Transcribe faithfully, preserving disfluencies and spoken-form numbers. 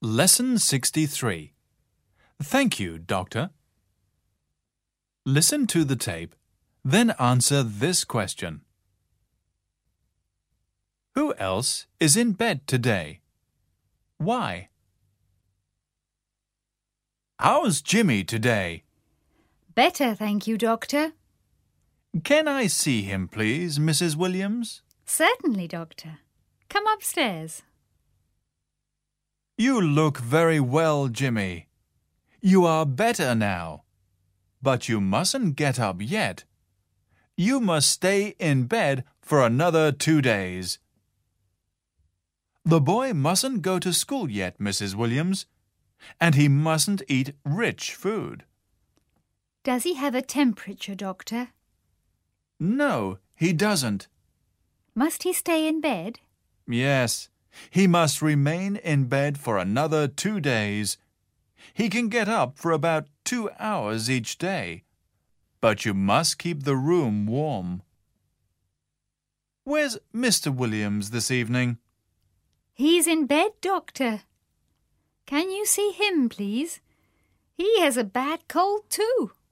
Lesson sixty-three. Thank you, Doctor. Listen to the tape, then answer this question. Who else is in bed today? Why? How's Jimmy today? Better, thank you, Doctor. Can I see him, please, Missus Williams? Certainly, Doctor. Come upstairs. You look very well, Jimmy. You are better now. But you mustn't get up yet. You must stay in bed for another two days. The boy mustn't go to school yet, Missus Williams, and he mustn't eat rich food. Does he have a temperature, Doctor? No, he doesn't. Must he stay in bed? Yes, he must remain in bed for another two days. He can get up for about two hours each day, but you must keep the room warm. Where's Mister Williams this evening? He's in bed, Doctor. Can you see him, please? He has a bad cold too.